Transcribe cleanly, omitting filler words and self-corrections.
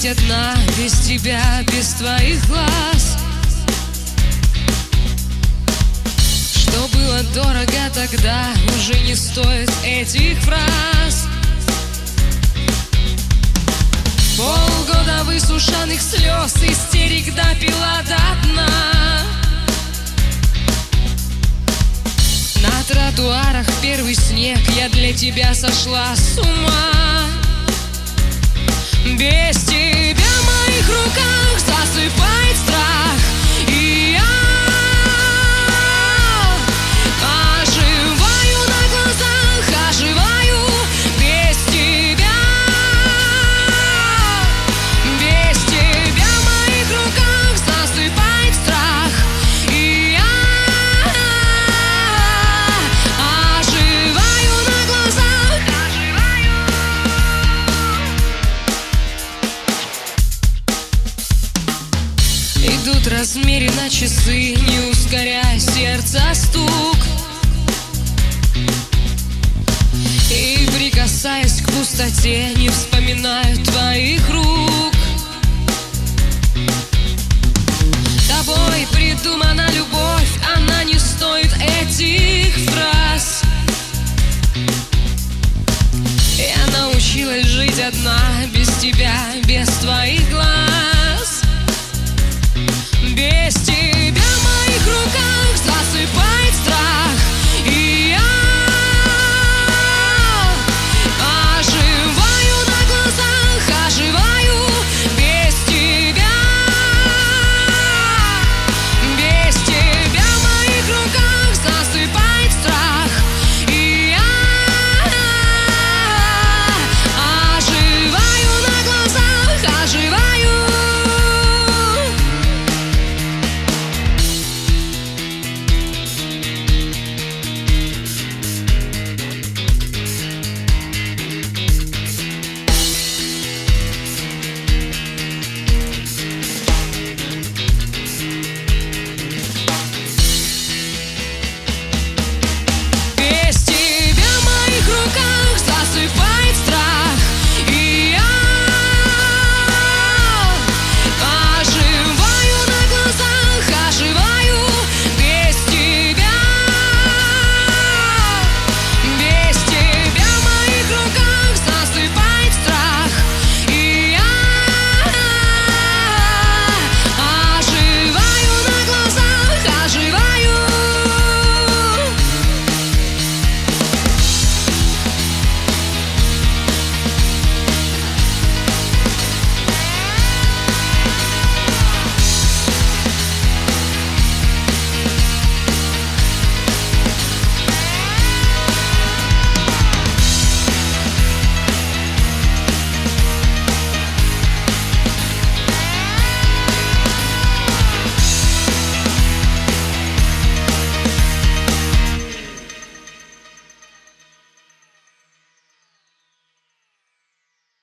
жить одна, без тебя, без твоих глаз. Что было дорого тогда, уже не стоит этих фраз. Полгода высушенных слез, истерик допила до дна. На тротуарах первый снег, я для тебя сошла с ума. Без тебя в моих руках засыпает страх, и я оживаю на глазах, оживаю без тебя. Без тебя в моих руках засыпает страх, и я оживаю на глазах, оживаю. Идут размеренно часы, не ускоряя сердца стук. И прикасаясь к пустоте, не вспоминаю твоих рук. Тобой придумана любовь, она не стоит этих фраз. Я научилась жить одна, без тебя, без твоих глаз. Без тебя